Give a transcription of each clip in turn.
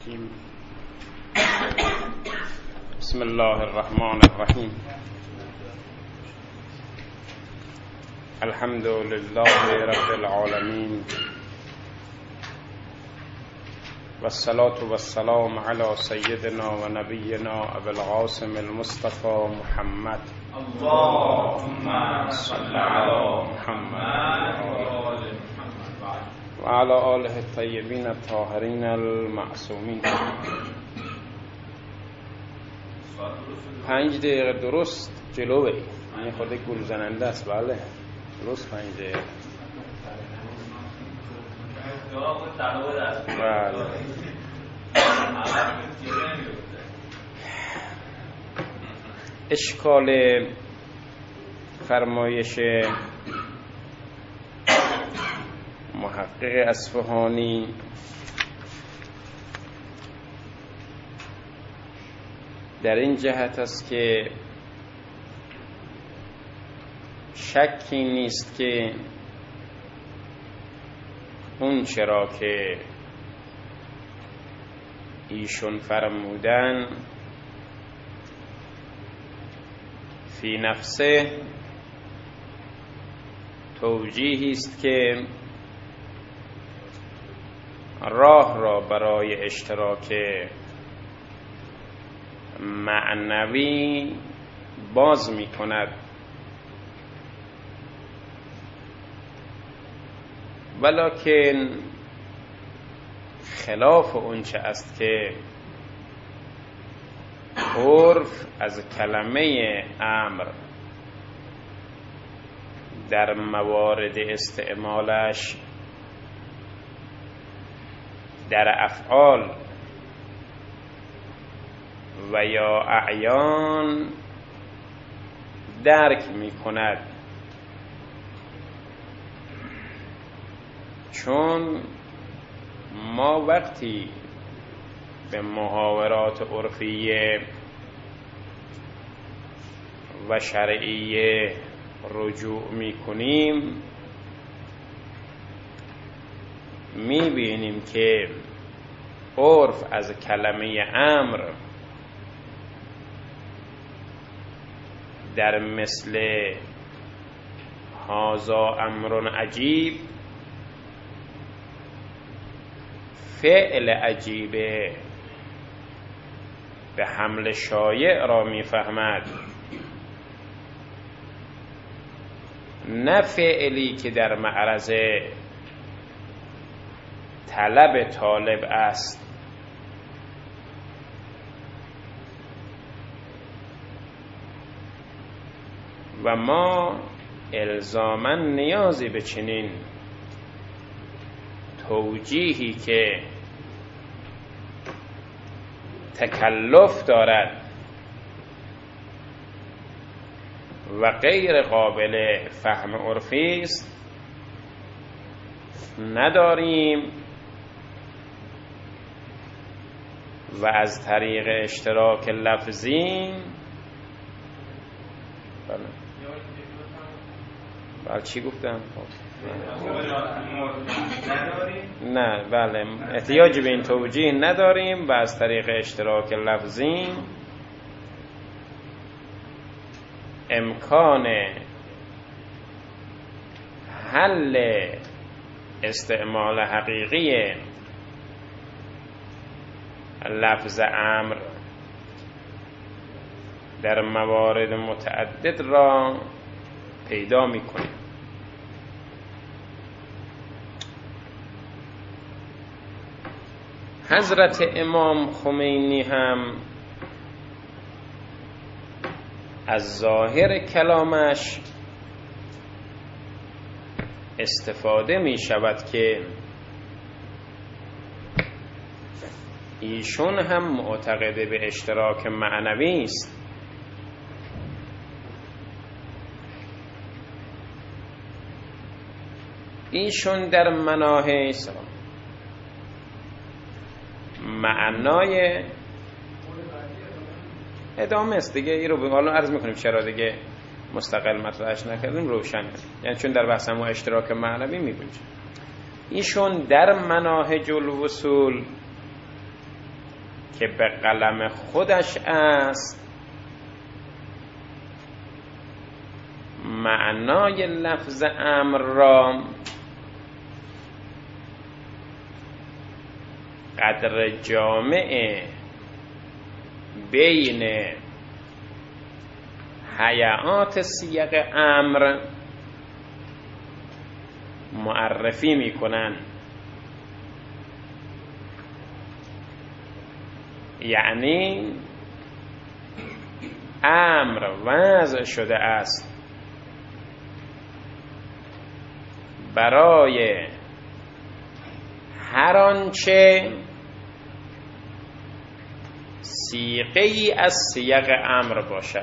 الرجيم بسم الله الرحمن الرحيم الحمد لله رب العالمين والصلاة والسلام على سيدنا ونبينا أبي القاسم المصطفى محمد اللهم صل على محمد وعلى آله الطيبين الطاهرين المعصومين. 5 دقیقه درست جلو برید. این خود گول زننده است. بله درست 5 دقیقه. بله اشکال فرمایش محقق اصفهانی در این جهت است که شکی نیست که اون چرا که ایشون فرمودن فی نفسه توجیهی است که راه را برای اشتراک معنوی باز می کند، ولکن خلاف اونچه است که عرف از کلمه امر در موارد استعمالش در افعال و یا اعیان درک می کند، چون ما وقتی به محاورات عرفیه و شرعیه رجوع می کنیم می بینیم که عرف از کلمه امر در مثل هذا امر عجیب فعل عجیبه به حمل شایع را میفهمد، نه فعلی که در معرض طلب طالب است. و ما الزاماً نیازی به چنین توجیهی که تکلف دارد و غیر قابل فهم عرفی است نداریم و از طریق اشتراک لفظی بله چی گفتم؟ نه بله احتیاج به این توجیه نداریم و از طریق اشتراک لفظی امکان حل استعمال حقیقی لفظ امر در موارد متعدد را پیدا می‌کنیم. حضرت امام خمینی هم از ظاهر کلامش استفاده می شود که ایشون هم معتقد به اشتراک معنوی است. ایشون در مناهی معنای ادامه است دیگه، این رو به حالا عرض میکنیم چرا دیگه مستقل مطرحش نکردیم روشن، یعنی چون در بحث ما اشتراک معنوی میگویم. ایشون در مناهج الوصول که به قلم خودش است معنای لفظ امر را قدر جامع بین هیئات سیاق امر معرفی میکنن. یعنی امر وضع شده است برای هر آنچه صیغه ای از سیاق امر باشد.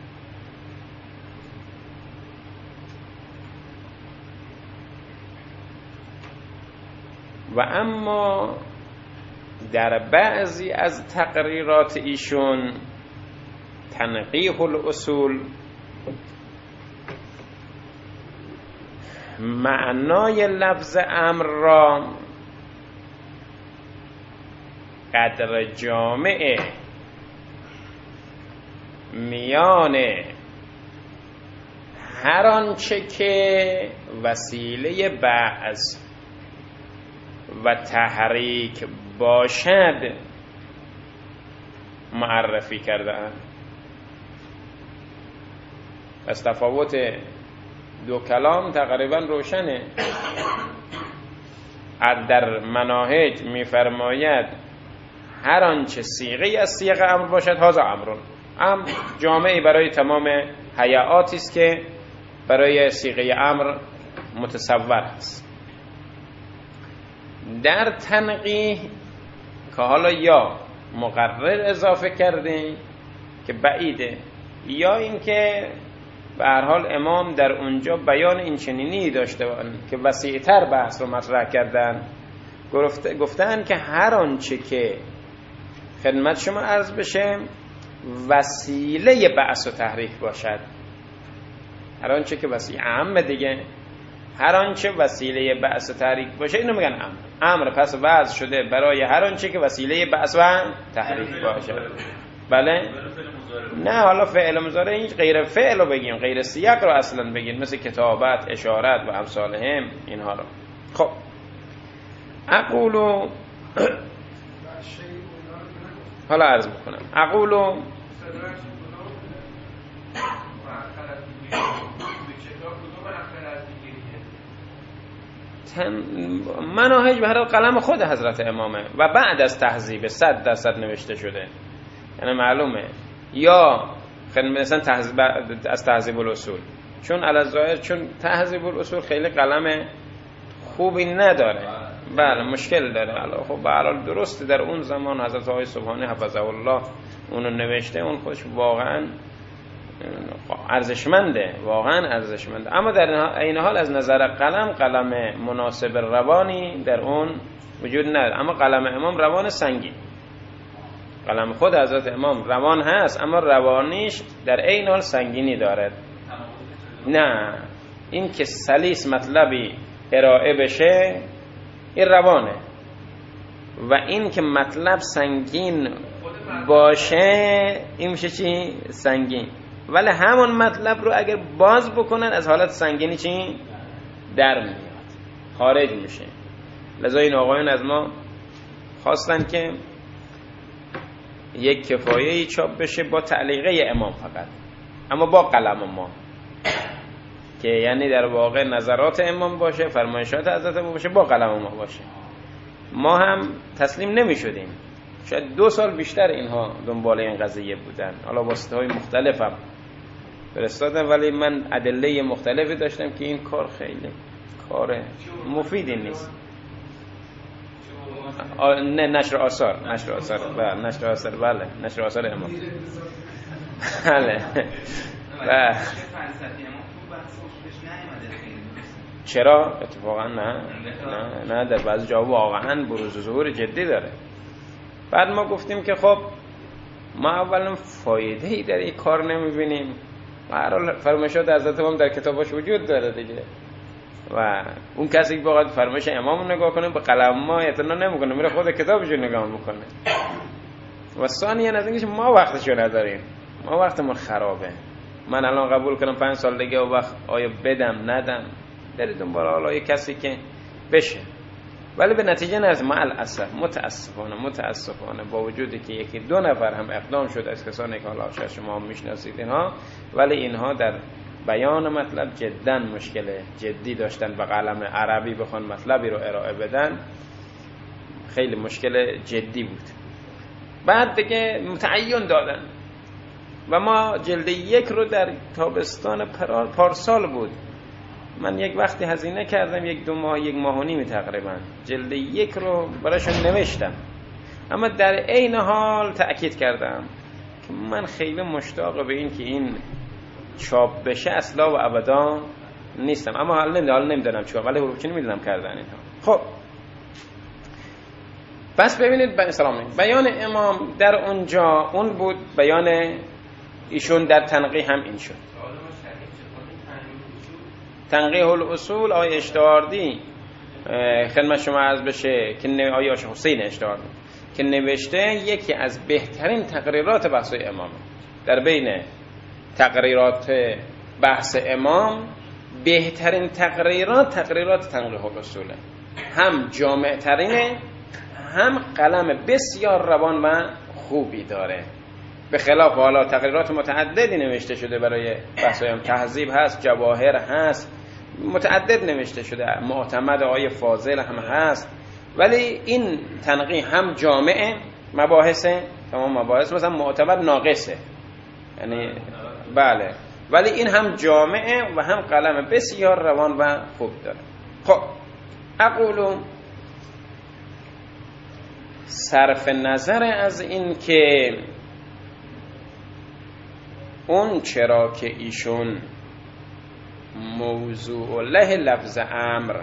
و اما در بعضی از تقریرات ایشون تنقیح الاصول معنای لفظ امر را قدر جامع میان هر آنچه که وسیله بعث و تحریک باشد معرفی کرده‌اند. پس تفاوت دو کلام تقریبا روشنه. در مناهج می‌فرماید هر آنچه صیغه از صیغ امر باشد هذا امرون، امر جامعی برای تمام هیئاتی است که برای صیغه امر متصور است. در تنقیح که حالا یا مقرر اضافه کرده که بعیده، یا اینکه به هر حال امام در اونجا بیان این چنینی داشته که وسیع‌تر بحث رو مطرح کردن، گفتن که هر آنچه که خدمت شما عرض بشه وسیله بعث و تحریک باشد، هر آنچه که وسیله عامه دیگه، هر آنچه وسیله بعث و تحریک باشه اینو میگن امر. امر پس وضع شده برای هر آنچه که وسیله بعث و تحریک باشه. بله؟ نه حالا فعل مضارع این غیر فعل رو بگیم، غیر سیاق رو اصلا بگیم، مثل کتابت، اشارت و امثالهم اینها رو. خب اقولو حالا عرض میکنم اقولو مناهج به هر حال قلم خود حضرت امامه و بعد از تهذیب 100% نوشته شده، یعنی معلومه. یا مثلا از تهذیب الاصول، چون الظاهر چون تهذیب الاصول خیلی قلم خوبی نداره، بله مشکل داره. خب به هر حال درسته در اون زمان حضرت آقای سبحانی حفظه الله اونو نوشته، اون خودش واقعا ارزشمنده، واقعا ارزشمنده. اما در این حال از نظر قلم مناسب روانی در اون وجود نداره. اما قلم امام روان سنگین، قلم خود حضرت امام روان هست اما روانیش در این حال سنگینی دارد. نه این که سلیس مطلبی ارائه بشه این روانه، و این که مطلب سنگین باشه این میشه چی؟ سنگین. ولی همون مطلب رو اگر باز بکنن از حالت سنگینی چی؟ در میاد، خارج میشه. لذا این آقایون از ما خواستن که یک کفایه‌ای چاپ بشه با تعلیقه امام فقط، اما با قلم ما، که یعنی در واقع نظرات امام باشه، فرمایشات حضرت امام باشه، با قلم ما باشه. ما هم تسلیم نمی شدیم، شاید 2 سال بیشتر اینها دنبال این قضیه بودن، حالا واسطه‌های مختلفم فرستادم، ولی من ادله مختلفی داشتم که این کار خیلی کار مفیدی نیست. نه نشر آثار بله، نشر آثار امام بله. چرا؟ اتفاقا نه در بعضی جا واقعا بروز و ظهور جدی داره. بعد ما گفتیم که خب ما اولا فایده ای در این کار نمیبینیم، و هر حال فرمایشات حضرت امام در کتاباش وجود داره دیگه، و اون کسی که بخواد فرمایش امام نگاه کنه به قلم ما اعتنا نمیکنه، میره خود کتابشو نگاه میکنه. و ثانیاً از اینکه ما وقتشو نداریم، ما وقتمون خرابه. من الان قبول کنم 5 سال دیگه و وقت آیا بدم ندم، برید دنبال حالا یه کسی که بشه، ولی به نتیجه نرسیم. ما الاسف متاسفانه با وجودی که یکی 2 نفر هم اقدام شد از کسانی که حالا شاید شما هم میشناسید اینها، ولی اینها در بیان مطلب جدا مشکل جدی داشتن، به قلم عربی بخوان مطلبی رو ارائه بدن خیلی مشکل جدی بود. بعد دیگه متعین دادن و ما جلد 1 رو در تابستان پارسال بود، من یک وقتی هزینه کردم 1-2 ماه 1 ماه و نیم تقریبا جلد 1 رو براشون نوشتم، اما در عین حال تأکید کردم که من خیلی مشتاق به این که این چاپ بشه اصلا و ابدا نیستم، اما حالا نمیدونم چیکار، ولی حروف چینی میدونم کردن اینها. خب پس ببینید سلام بیان امام در اونجا اون بود، بیان ایشون در تنقیح هم این شد. تنقیح الاصول آیه اشتهاردی خدمت شما عرض بشه که آیه حسین اشتهاردی که نوشته یکی از بهترین تقریرات بحث امام، در بین تقریرات بحث امام بهترین تقریرات تنقیح الاصوله، هم جامع ترینه، هم قلم بسیار روان و خوبی داره، به خلاف حالا تقریرات متعددی نوشته شده برای بحث امام، تهذیب هست، جواهر هست، متعدد نوشته شده، معتمد آیه فاضل هم هست، ولی این تنقیح هم جامعه مباحث، تمام مباحث مثلا معتمد ناقصه، یعنی بله، ولی این هم جامعه و هم قلم بسیار روان و خوب داره. خب اقولو صرف نظر از این که اون چرا که ایشون موضوع له لفظ امر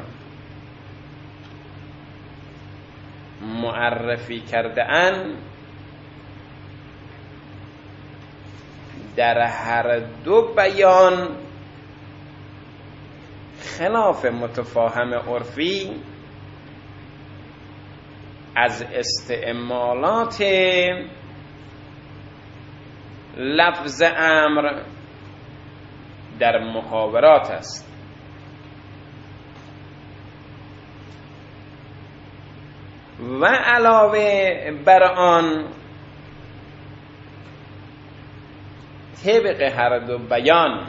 معرفی کرده ان، در هر 2 بیان خلاف متفاهم عرفی از استعمالات لفظ امر در محاورات است. و علاوه بر آن طبق هر 2 بیان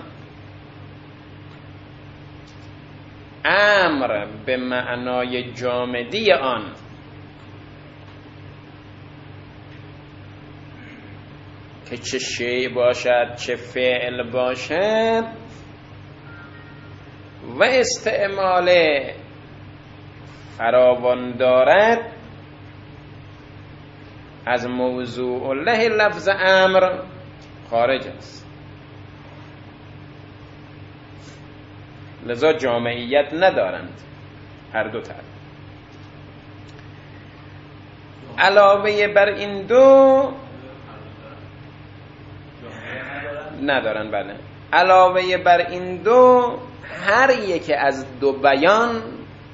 امر به معنای جامدی آن که چه شیء باشد چه فعل باشد و استعمال فراوان دارد، از موضوع له لفظ امر خارج است، لذا جامعیت ندارند هر 2 طرف. علاوه بر این 2 ندارن، بله، علاوه بر این 2 هر یک از 2 بیان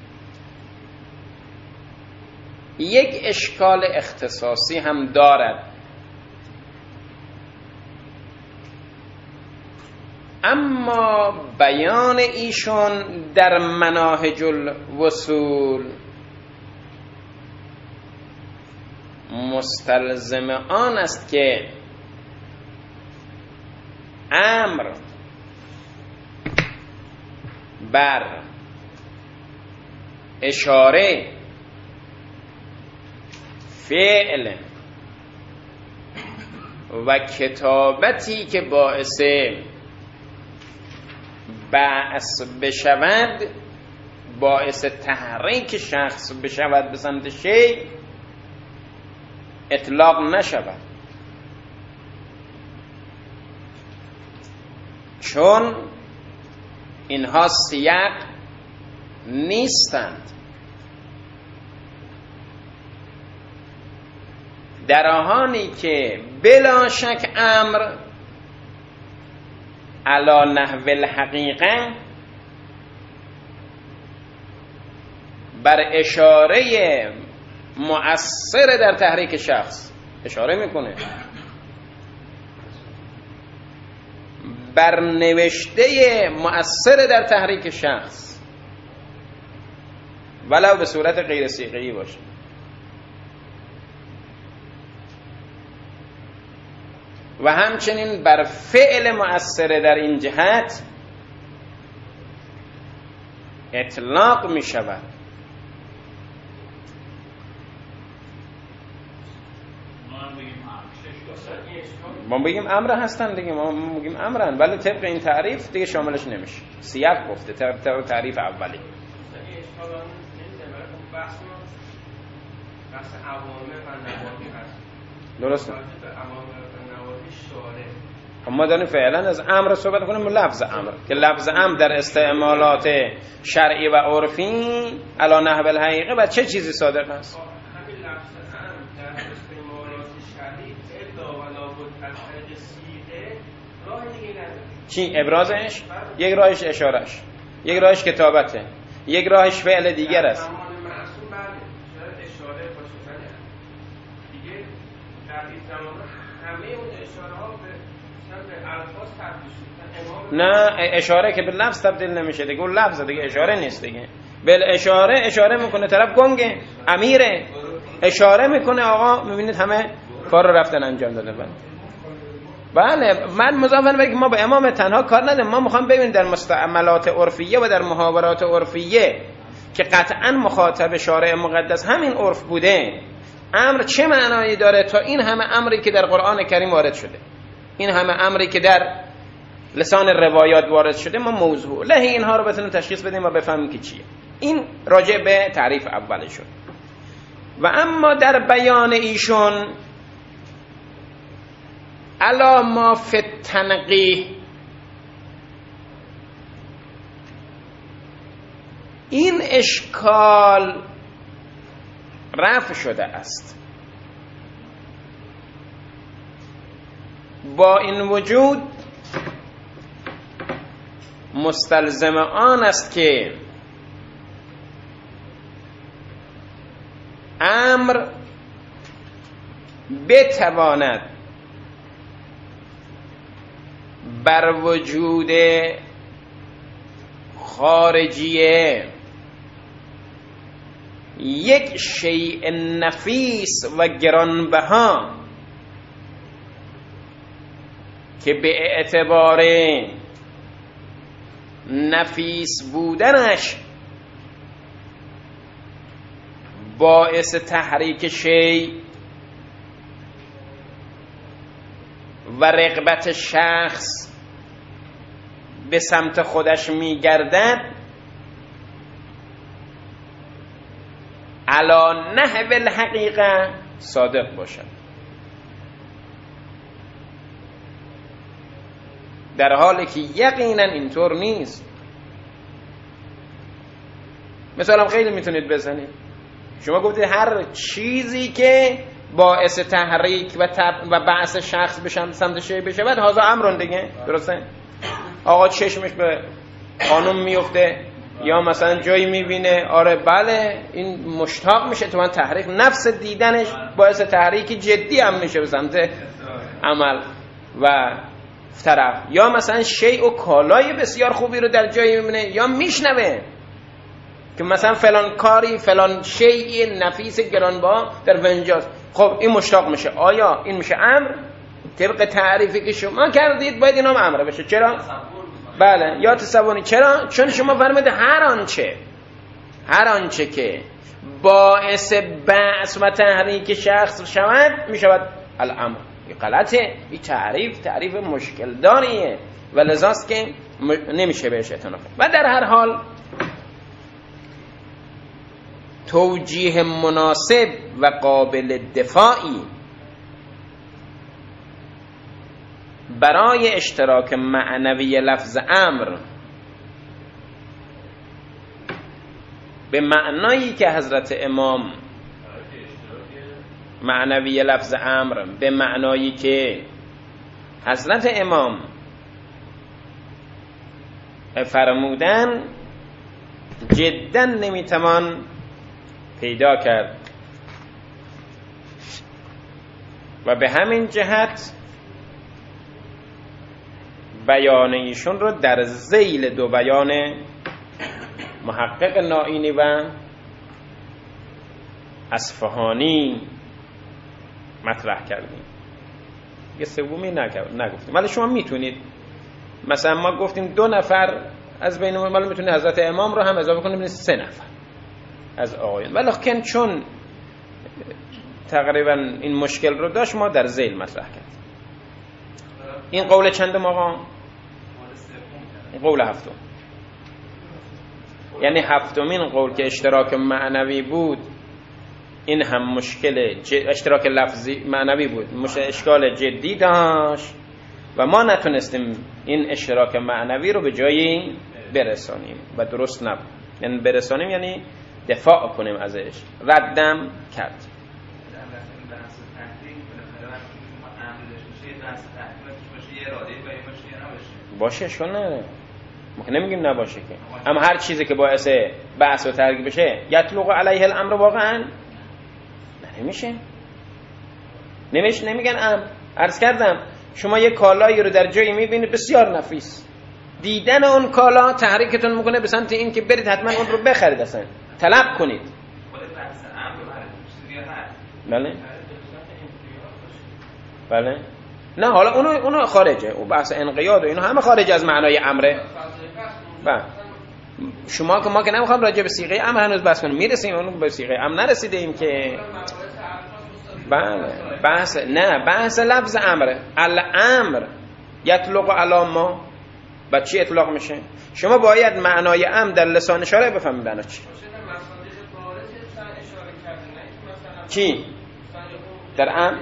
یک اشکال اختصاصی هم دارد، اما بیان ایشون در مناهج الوصول مستلزم آن است که امر بر اشاره فعل و کتابتی که باعث بعث بشود، باعث تحریک شخص بشود به سمت شیء، اطلاق نشود، چون اینها سیاق نیستند. در آنی که بلا شک امر علی نحو الحقیقه بر اشاره مؤثر در تحریک شخص، اشاره میکنه بر نوشته مؤثر در تحریک شخص ولو به صورت غیر صیغه‌ای باشه. و همچنین بر فعل مؤثر در این جهت اطلاق می شود. ما بگیم امر هستن دیگه، ما بگیم امرن، ولی طبق این تعریف دیگه شاملش نمیشه. سیاق گفته طبق تعریف اولی. درسته. ما داریم فعلا از امر صحبت کنیم، لفظ امر که لفظ امر در استعمالات شرعی و عرفی علی نحو الحقیقه و چه چیزی صادق است؟ همین لفظ امر در استعمالات شرعی الا ولا بد از طریق صیغه راه دیگه نداره. چی ابرازش؟ یک راهش اشارهش، یک راهش کتابته، یک راهش فعل دیگر است. نه اشاره که به لفظ تبدیل نمیشه دیگه، اون لفظ دیگه اشاره نیست دیگه. بل اشاره میکنه طرف گنگه امیره، اشاره میکنه آقا میبینید همه کار رو رفتن انجام داده. بله من مضافن بگم ما به امام تنها کار نداریم، ما میخوام ببینیم در مستعملات عرفیه و در محاورات عرفیه که قطعا مخاطب شارع مقدس همین عرف بوده، امر چه معنایی داره تا این همه امری که در قرآن کریم وارد شده، این همه امری که در لسان روایات وارد شده، ما موضوع له اینها رو بتونیم تشخیص بدیم و بفهمیم که چیه. این راجع به تعریف اولشون. و اما در بیان ایشون علا ما فی التنقیح، این اشکال رفع شده است. با این وجود مستلزم آن است که امر بتواند بر وجود خارجیه یک شیء نفیس و گرانبها که به اعتبار نفیس بودنش باعث تحریک شیء و رغبت شخص به سمت خودش میگردد، علی نحو الحقیقه صادق باشد، در حالی که یقینا اینطور نیست. مثلا خیلی میتونید بزنید، شما گفتید هر چیزی که باعث تحریک و بعث شخص بشن سمت شیء بشه بعد هازا امرون دیگه، درسته؟ آقا چشمش به خانم میفته یا مثلا جایی میبینه، آره بله این مشتاق میشه، تو من تحریک نفس دیدنش باعث تحریک جدی هم میشه به سمت عمل و طرف، یا مثلا شیء و کالای بسیار خوبی رو در جایی میبینه یا میشنوه که مثلا فلان کاری فلان شیء نفیس گرانبها در ونجاست، خب این مشتاق میشه. آیا این میشه امر؟ طبق تعریفی که شما کردید باید اینا هم امر بشه. چرا؟ بله یا تصوری. چرا؟ چون شما فرمودید هر آنچه که باعث بعث و تحریک شخص شود میشود الامر. این غلطه، این تعریف مشکل داریه و لذاست که نمیشه بهش اعتنا کرد. و در هر حال توجیه مناسب و قابل دفاعی برای اشتراک معنوی لفظ امر به معنایی که حضرت امام معنوی لفظ امر به معنایی که حضرت امام فرمودن جدا نمیتوان پیدا کرد. و به همین جهت بیان ایشون رو در ذیل دو بیان محقق نائینی و اصفهانی مطرح کردیم. یه سومی نگفتیم، ولی شما میتونید مثلا ما گفتیم 2 نفر از بین الملل میتونه حضرت امام رو هم اضافه کنیم 3 نفر از آقایان، ولی چون تقریبا این مشکل رو داشت ما در ذیل مطرح کردیم. این قول چندم آقا؟ قول هفتم. یعنی هفتمین قول که اشتراک معنوی بود این هم مشکل اشتراک لفظی معنوی بود، اشکال جدی داشت و ما نتونستیم این اشتراک معنوی رو به جایی برسانیم و درست نبود. یعنی برسانیم یعنی دفاع کنیم ازش، ردم کرد. باشه اشکال نداره، ما که نمیگیم نباشه که، اما هر چیزی که باعث بحث و ترکیب بشه یطلق علیه الامر واقعا نمیگن امر. عرض کردم شما یه کالایی رو در جایی میبینید بسیار نفیس، دیدن اون کالا تحریکتون میکنه به سمت این که برید حتما اون رو بخرید، اصلا طلب کنید. بله نه حالا اونو خارجه، اون بحث انقیاد و اینو همه خارج از معنای امره. بله شما که ما که نمیخوام راجع به صیغه امر هنوز بحث کنیم، میرسیم اون به صیغه امر نرسیده ایم که. بله بحث لفظ امره. الامر یطلق علی ما، بعد چی اطلاق میشه؟ شما باید معنای امر در لسان اشاره بفهمید بنا چی. چی؟ در امر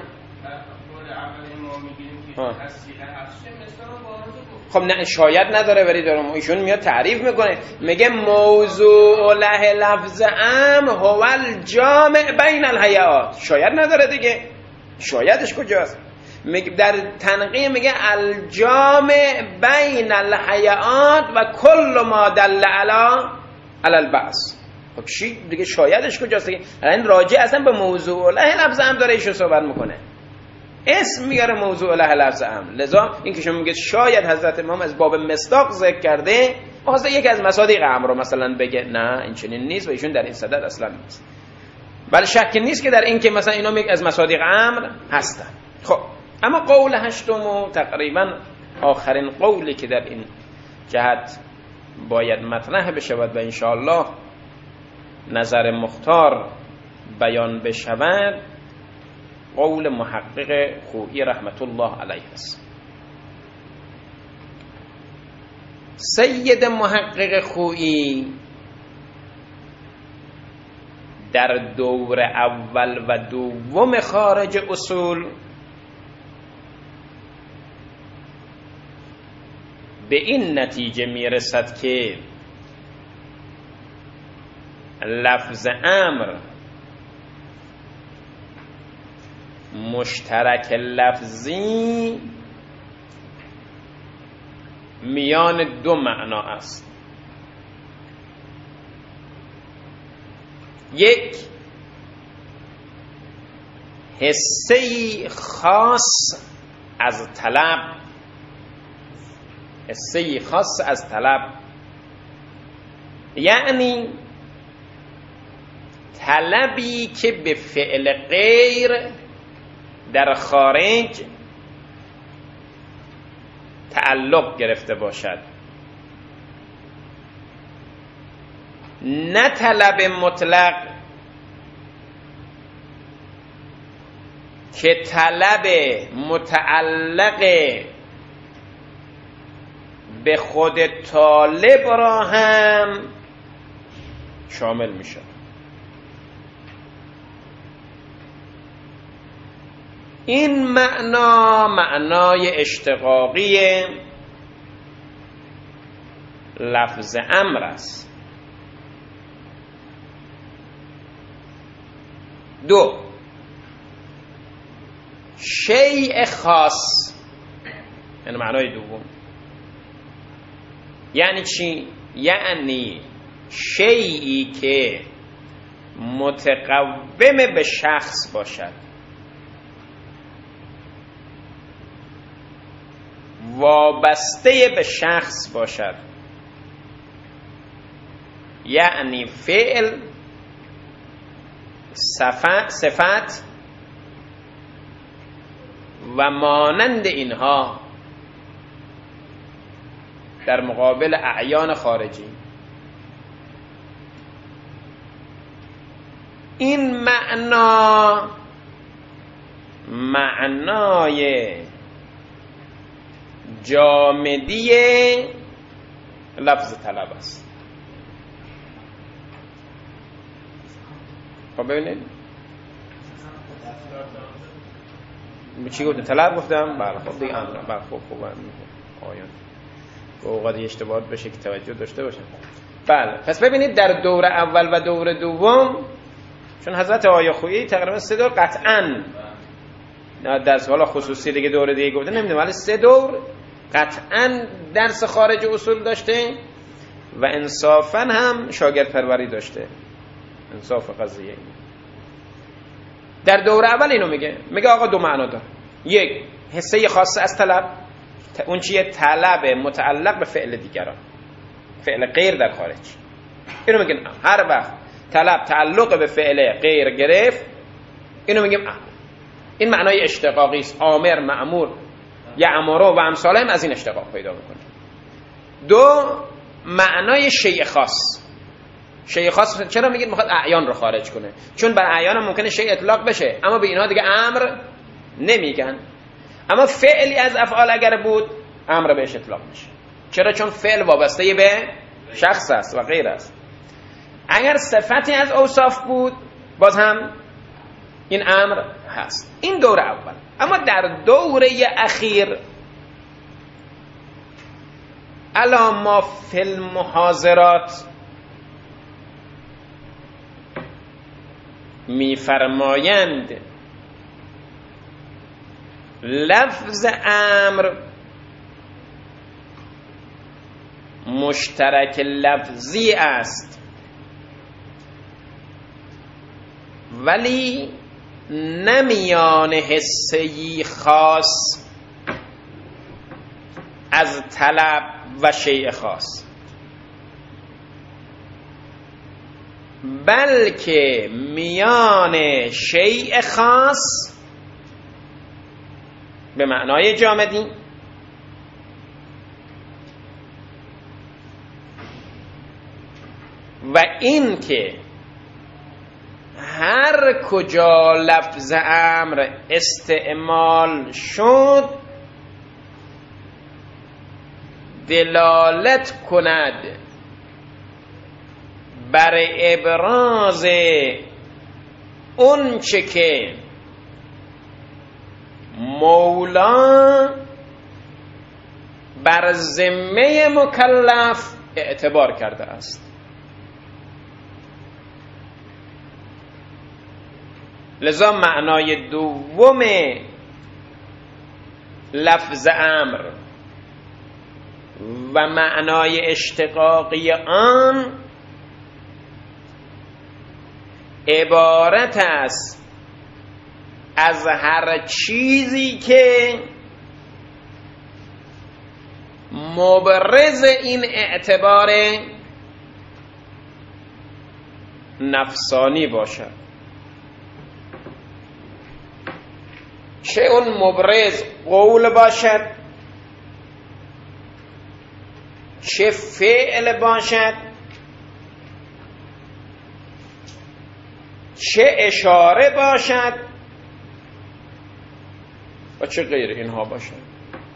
خب نه شاید نداره، ولی دارم ایشون میاد تعریف میکنه، میگه موضوع له لفظ ام هو الجامع بین الهیئات. شاید نداره دیگه، شایدش کجاست؟ در تنقیح میگه الجامع بین الهیئات و کل ما دل علی البعث. خب چی دیگه شایدش کجاست دیگه؟ الان راجع اصلا به موضوع له لفظ ام داره ایشون صحبت میکنه، اسم میاره موضوع له لفظ امر. لذا این که شما میگه شاید حضرت امام از باب مصداق ذکر کرده، واسه یکی از مصادیق امر رو مثلا بگه نه این چنین نیست و ایشون در این صدد اصلا نیست. ولی شک نیست که در این که مثلا اینا میگه از مصادیق امر هستن. خب اما قول هشتم و تقریبا آخرین قولی که در این جهت باید مطرح بشود و انشاءالله نظر مختار بیان بشود، قول محقق خویی رحمت الله علیه است. سید محقق خویی در دور اول و دوم خارج اصول به این نتیجه میرسد که لفظ امر مشترک لفظی میان 2 معنا است. یک حسه خاص از طلب، حسه خاص از طلب یعنی طلبی که به فعل غیر در خارج تعلق گرفته باشد، نه طلب مطلق که طلب متعلق به خود طالب را هم شامل می شود. این معنای اشتقاقی لفظ امر است. 2 شیء خاص، یعنی معنای دوم. یعنی چی؟ یعنی شیئی که متقوم به شخص باشد، وابسته به شخص باشد، یعنی فعل، صفت و مانند اینها در مقابل اعیان خارجی. این معنای جامدی لفظ طلب است. خب ببینید چی گفتم؟ طلب گفتم. بله خب دیگه امر. بله خب آیان اوقات اشتباهات بشه که توجه داشته باشن. بله پس ببینید در دور اول و دور دوم، چون حضرت آیه خویی تقریبا 3 دور قطعاً درس حالا خصوصی دیگه دوره دیگه گفته نمیدونم، ولی 3 دور قطعاً درس خارج اصول داشته و انصافاً هم شاگرد پروری داشته. انصاف قضیه اینه. در دور اول اینو میگه آقا 2 معنا داره. یک، حصه خاصه از طلب، اون چیه؟ طلب متعلق به فعل دیگران، فعل غیر در خارج. اینو میگن هر وقت طلب تعلق به فعل غیر گرفت، اینو میگیم این معنای اشتقاقی است. آمر، مأمور، یأمر و امثال هم از این اشتقاق پیدا میکنه. 2، معنای شیء خاص. شیء خاص چرا میگید؟ میخواد اعیان رو خارج کنه، چون بر اعیان هم ممکنه شیء اطلاق بشه، اما به اینها دیگه امر نمیگن. اما فعلی از افعال اگر بود، امر بهش اطلاق میشه. چرا؟ چون فعل وابسته به شخص است و غیر است. اگر صفتی از اوصاف بود، باز هم این امر هست. این دور اول. اما در دوره اخیر الا ما فی المحاضرات میفرمایند لفظ امر مشترک لفظی است، ولی نمیان حسه‌ای خاص از طلب و شیء خاص، بلکه میان شیء خاص به معنای جامدی و این که هر کجا لفظ امر استعمال شد دلالت کند بر ابراز اون چه که مولا بر ذمه مکلف اعتبار کرده است. لذا معنای دوم لفظ امر و معنای اشتقاقی آن عبارت است از هر چیزی که مبرز این اعتبار نفسانی باشد، چه اون مبرز قول باشد، چه فعل باشد، چه اشاره باشد و چه غیر اینها باشد.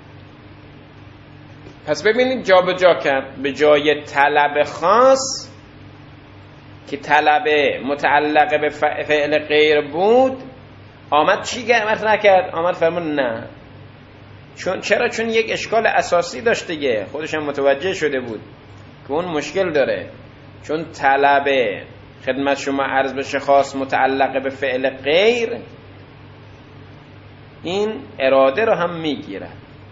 پس ببینید جا به جا کرد. به جای طلب خاص که طلب متعلق به فعل غیر بود، آمد چی مطرح کرد؟ آمد فرمود نه. چرا؟ چون یک اشکال اساسی داشت دیگه، خودش هم متوجه شده بود که اون مشکل داره. چون طلب خدمت شما عرض بشه خاص متعلق به فعل غیر، این اراده رو هم میگیره،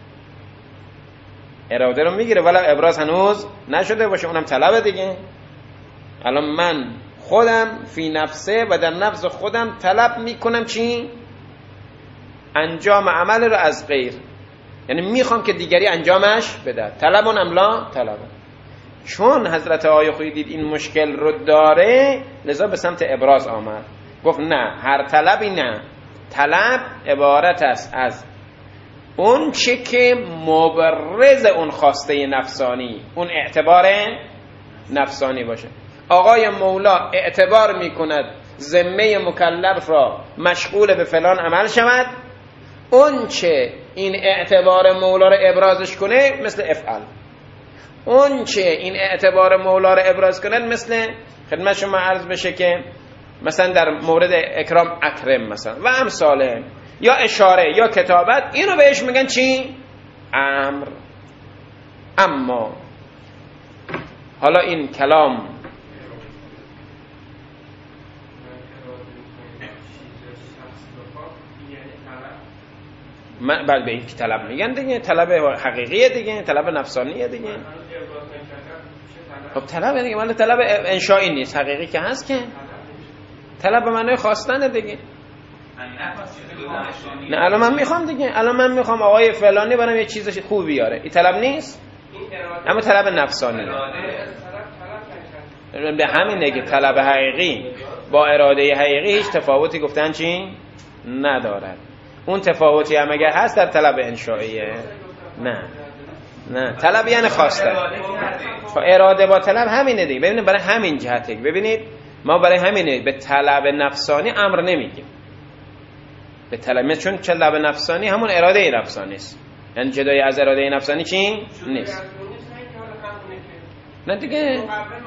اراده رو میگیره ولی ابراز هنوز نشده باشه، اونم طلب دیگه. الان من خودم فی نفسه و در نفس خودم طلب میکنم چی؟ انجام عمل رو از غیر. یعنی میخوام که دیگری انجامش بده. طلبون املا طلبون. چون حضرت آقای خویی دید این مشکل رو داره، لذا به سمت ابراز آمد. گفت نه، هر طلبی نه. طلب عبارت است از اون چه که مبرز اون خواسته نفسانی، اون اعتبار نفسانی باشه. آقای مولا اعتبار میکند ذمه مکلف را مشغول به فلان عمل شود، اون چه این اعتبار مولا را ابرازش کنه مثل افعل، اون چه این اعتبار مولا را ابراز کنه مثل خدمت شما عرض بشه که مثلا در مورد اکرام اکرم مثلا و امثاله، یا اشاره یا کتابت، اینو بهش میگن چی؟ امر. اما حالا این کلام بعد به این که طلب میگن دیگه، طلب حقیقیه دیگه، طلب نفسانیه دیگه. خب طلب دیگه مال طلب انشایی نیست، حقیقی که هست که طلب به معنای خواستن دیگه. نه الان من میخوام دیگه، الان من میخوام آقای فلانی برام یه چیز خوب بیاره، این طلب نیست، اما طلب نفسانیه. به همین دیگه طلب حقیقی با اراده حقیقی هیچ تفاوتی گفتن چی ندارد. اون تفاوتی هم اگر هست در طلب انشائیه. نه طلب یعنی خواستن. اراده با طلب همینه دیگه. ببینید برای همین جهته، ببینید ما برای همینه به طلب نفسانی امر نمیگیم. به طلب، چون طلب نفسانی همون اراده نفسانی است، یعنی جدای از اراده نفسانی چی نیست. نه دیگه.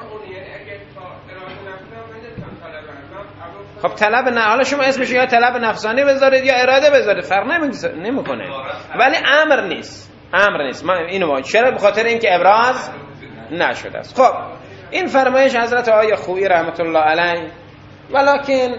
خب طلب نه، حالا شما اسمش یا طلب نفسانی بذارید یا اراده بذارید، فرق نمیکنه، ولی امر نیست. امر نیست. ما اینو چرا؟ به خاطر اینکه ابراز نشده است. خب این فرمایش حضرت آقای خویی رحمت الله علیه. ولکن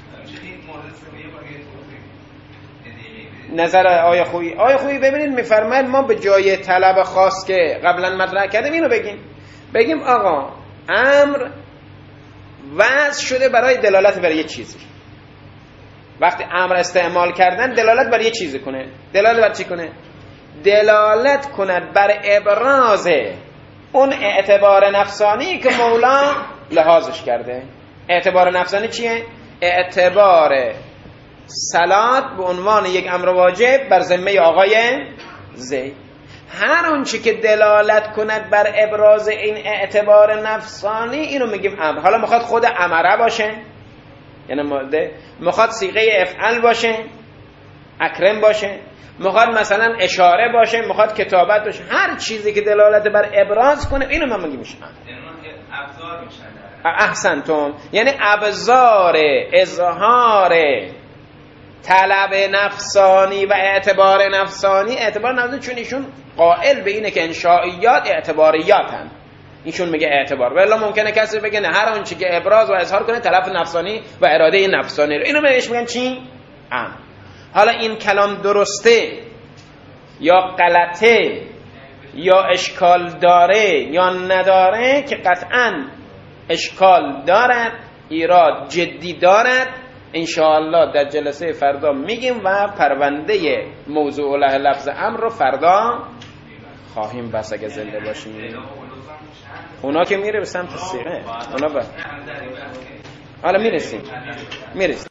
نظر آقای خویی ببینید میفرماید ما به جای طلب خاص که قبلا مطرح کردیم اینو بگیم آقا امر وضع شده برای دلالت بر یه چیزی. وقتی امر استعمال کردن دلالت بر یه چیزی کنه، دلالت بر چی کنه؟ دلالت کند بر ابراز اون اعتبار نفسانی که مولا لحاظش کرده. اعتبار نفسانی چیه؟ اعتبار صلات به عنوان یک امر واجب بر ذمه آقای زید. هر اونچه که دلالت کند بر ابراز این اعتبار نفسانی اینو میگیم امر. حالا میخواد خود امره باشه، یعنی میخواد صیغه افعل باشه، اکرم باشه، میخواد مثلا اشاره باشه، میخواد کتابت باشه، هر چیزی که دلالت بر ابراز کنه اینو ما میگیم میشه ابزار میشن. احسنتم. یعنی ابزار اظهار طلب نفسانی و اعتبار نفسانی. اعتبار نفسانی چون ایشون قائل به اینه که انشائیات اعتباریاتن، ایشون میگه اعتبار. ولی ممکنه کسی بگه نه، هر آنچه که ابراز و اظهار کنه طلب نفسانی و اراده نفسانی رو، اینو بهش میگن چی؟ امر. حالا این کلام درسته یا غلطه یا اشکال داره یا نداره که قطعاً اشکال دارد، ایراد جدی دارد. انشاءالله در جلسه فردا میگیم و پرونده موضوع له لفظ امر رو فردا خواهیم بس اگه زنده باشیم. اونا که میره به سمت صیغه، اونا حالا میرسیم